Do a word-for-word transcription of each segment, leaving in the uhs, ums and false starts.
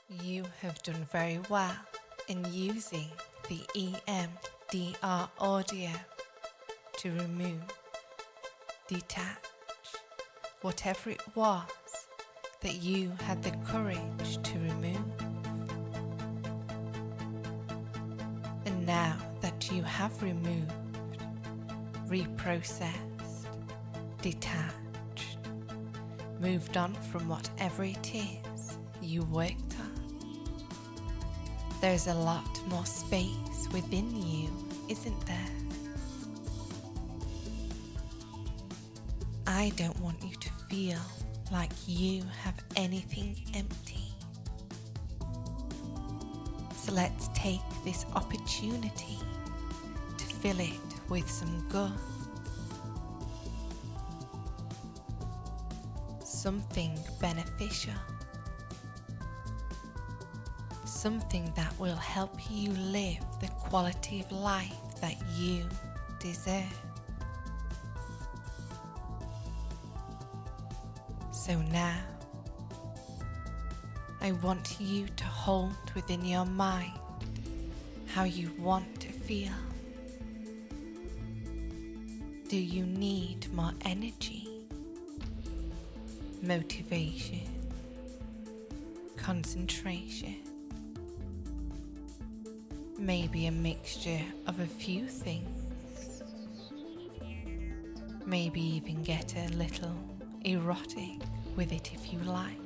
You have done very well in using the E M D R audio to remove, detach, whatever it was that you had the courage to remove. And now that you have removed, reprocessed, detached, moved on from whatever it is you worked on, there's a lot more space within you, isn't there? I don't want you to feel like you have anything empty. So let's take this opportunity to fill it with some good. Something beneficial. Something that will help you live the quality of life that you deserve. So now, I want you to hold within your mind how you want to feel. Do you need more energy, motivation, concentration? Maybe a mixture of a few things. Maybe even get a little erotic with it if you like.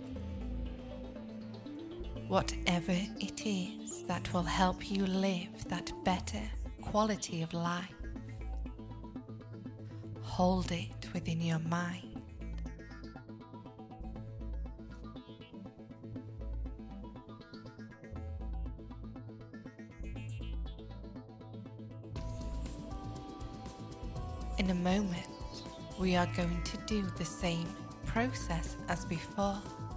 Whatever it is that will help you live that better quality of life, hold it within your mind. In a moment, we are going to do the same process as before,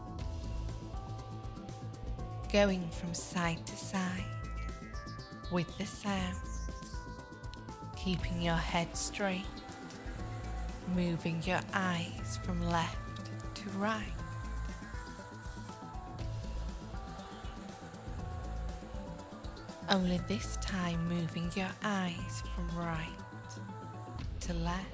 going from side to side with the sound, keeping your head straight, moving your eyes from left to right. Only this time moving your eyes from right to left.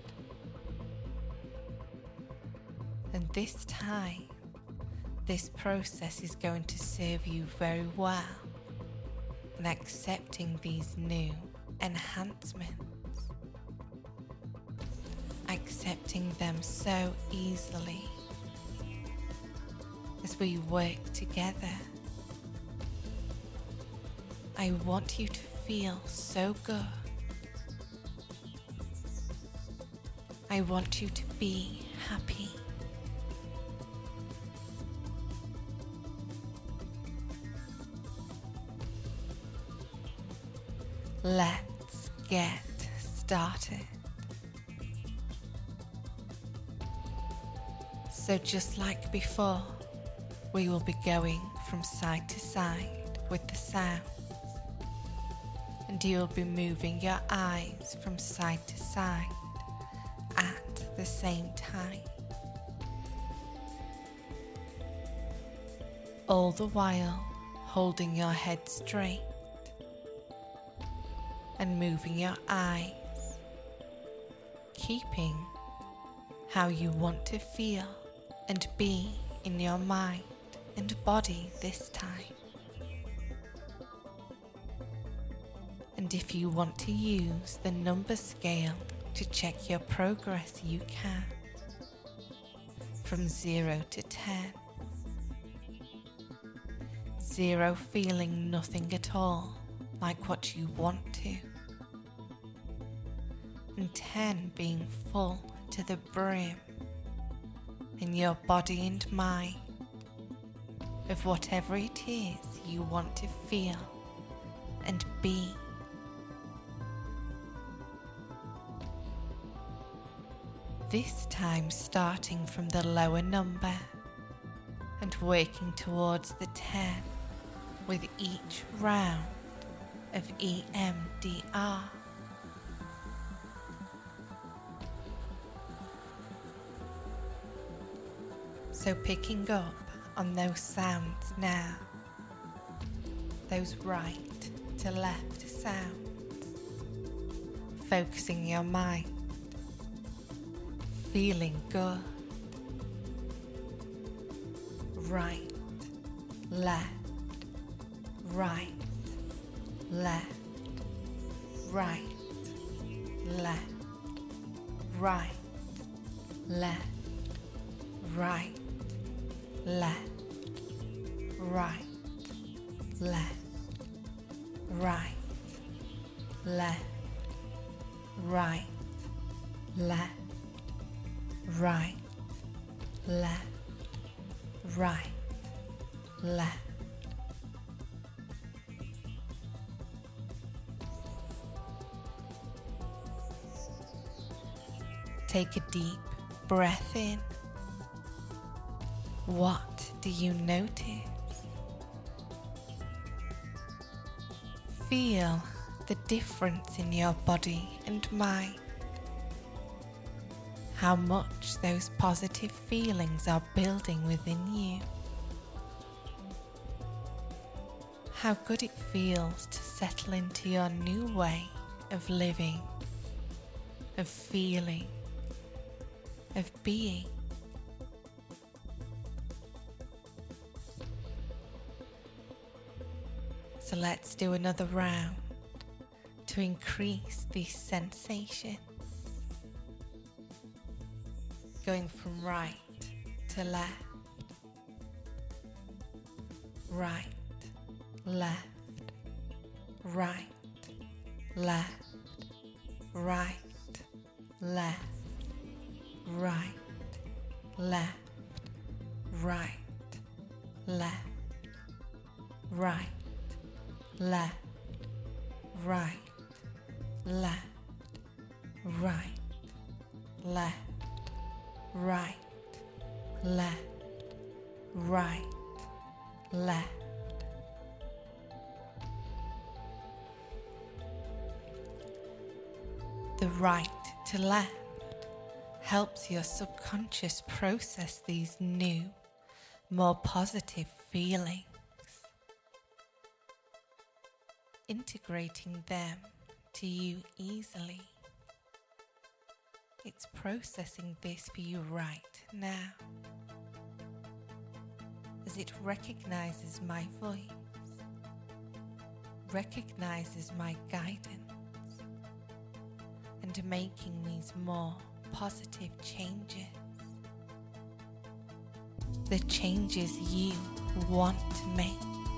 And this time, this process is going to serve you very well in accepting these new enhancements, accepting them so easily as we work together. I want you to feel so good. I want you to be happy. Let's get started. So just like before, we will be going from side to side with the sound, and you'll be moving your eyes from side to side at the same time. All the while holding your head straight and moving your eyes, keeping how you want to feel and be in your mind and body this time. And if you want to use the number scale to check your progress, you can, from zero to ten. Zero feeling nothing at all, like what you want to, and ten being full to the brim in your body and mind of whatever it is you want to feel and be. This time starting from the lower number and working towards the ten with each round of E M D R. So picking up on those sounds now, those right to left sounds, focusing your mind, feeling good. Right, left, right, left, right, left, right, left, right, left, right, left, right, left, right, left, right, left, right, left. Take a deep breath in. What do you notice? Feel the difference in your body and mind. How much those positive feelings are building within you. How good it feels to settle into your new way of living, of feeling, of being. So let's do another round to increase these sensations. Going from right to left, right, left, right, left, right, left, right, left, right, left, right, left, right, left, right, left, right, left, right, left. The right to left helps your subconscious process these new, more positive feelings, integrating them to you easily. It's processing this for you right now, as it recognizes my voice, recognizes my guidance, and making these more positive changes. The changes you want to make.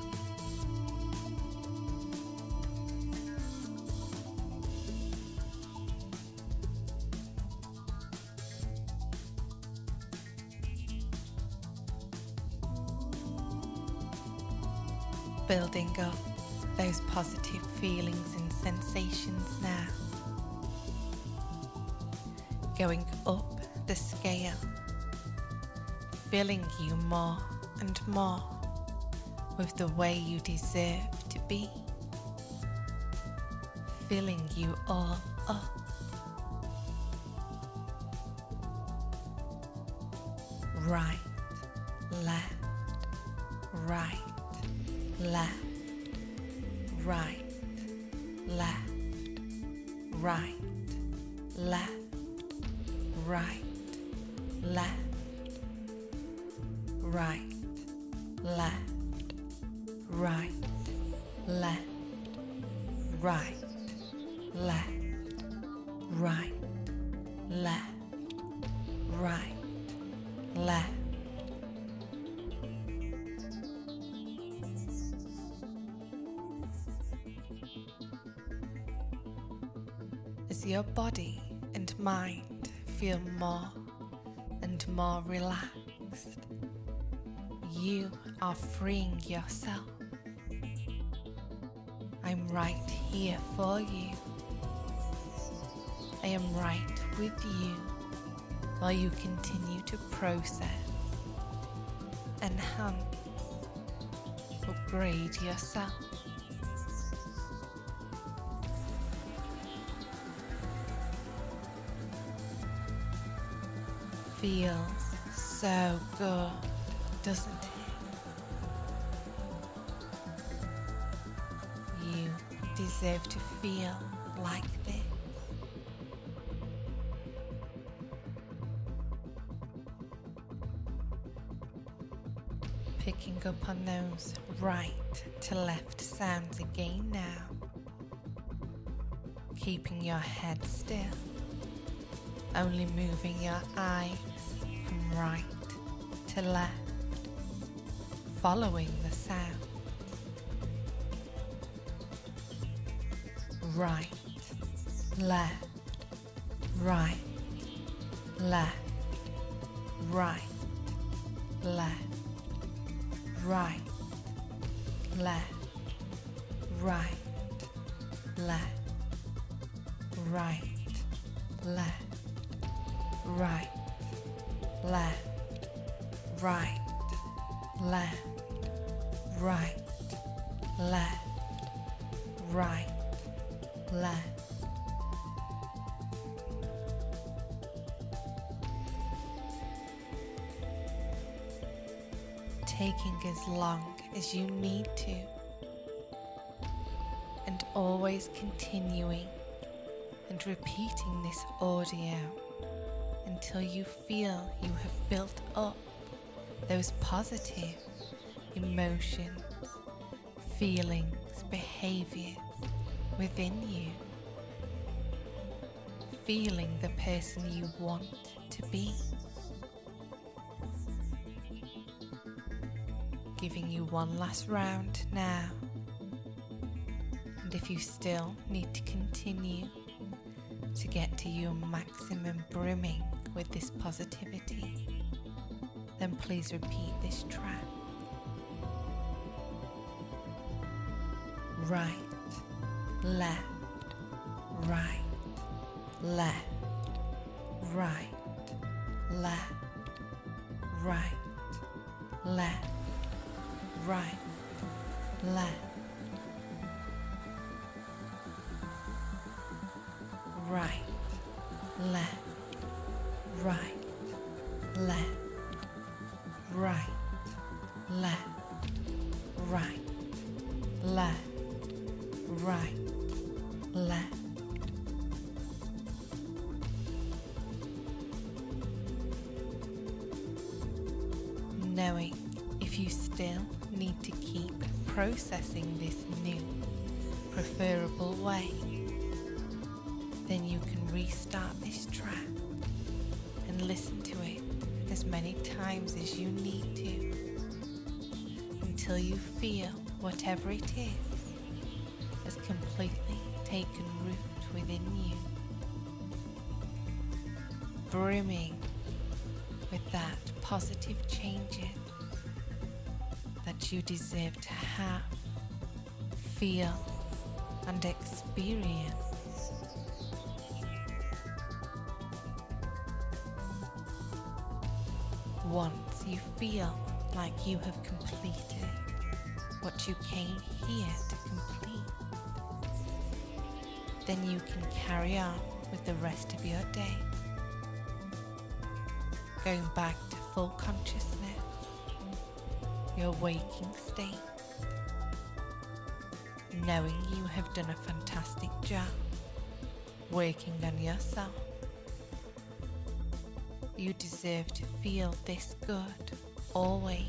Building up those positive feelings and sensations now. Going up the scale, filling you more and more with the way you deserve to be, filling you all up. Right, left, right, left, right, left, right, left, right, left, right, left, right, left, right, left, right, left, right, left. As your body and mind feel more and more relaxed, you are freeing yourself. I'm right here for you. I am right with you while you continue to process, enhance, upgrade yourself. Feels so good, doesn't it? deserve to feel like this. Picking up on those right to left sounds again now. Keeping your head still, only moving your eyes from right to left, following the sound. Right, left, right, left, right, left, right, left, right, left, right, left, right, left, right, left, right, left, right, left. Taking as long as you need to, and always continuing and repeating this audio until you feel you have built up those positive emotions, feelings, behaviors within you, feeling the person you want to be. Giving you one last round now, and if you still need to continue to get to your maximum brimming with this positivity, then please repeat this track. Right, left, right, left, right, left, right, left, right, left, right, left, right, left, right, left, right, left, right, left. Knowing if you still need to keep processing this new, preferable way, then you can restart this track and listen to it as many times as you need to until you feel whatever it is has completely taken root within you, brimming with that positive changes that you deserve to have, feel, and experience. Once you feel like you have completed what you came here to complete, then you can carry on with the rest of your day, going back to full consciousness, your waking state, knowing you have done a fantastic job working on yourself. You deserve to feel this good always.